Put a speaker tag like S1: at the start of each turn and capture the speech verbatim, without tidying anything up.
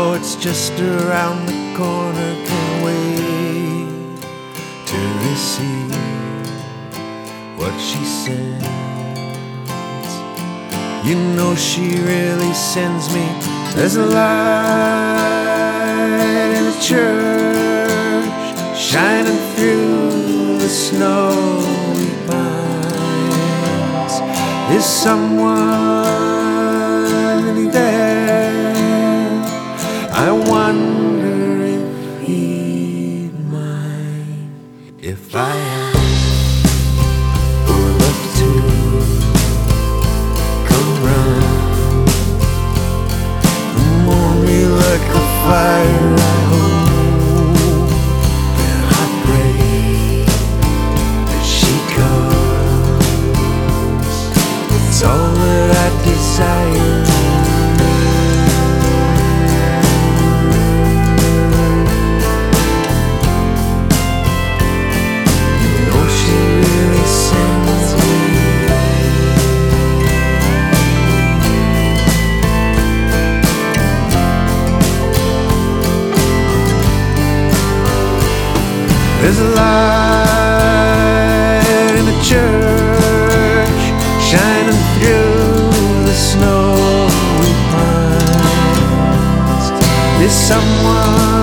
S1: know it's just around the corner. Can't wait to receive what she sends. You know she really sends me. There's a light in the church shining through the snowy pines. Is someone there? I wonder if he'd mind if I asked for love to come round and warm me like a fire. I hope and I pray that she comes. It's all that I desire. There's a light in the church shining through the snowy pines. There's someone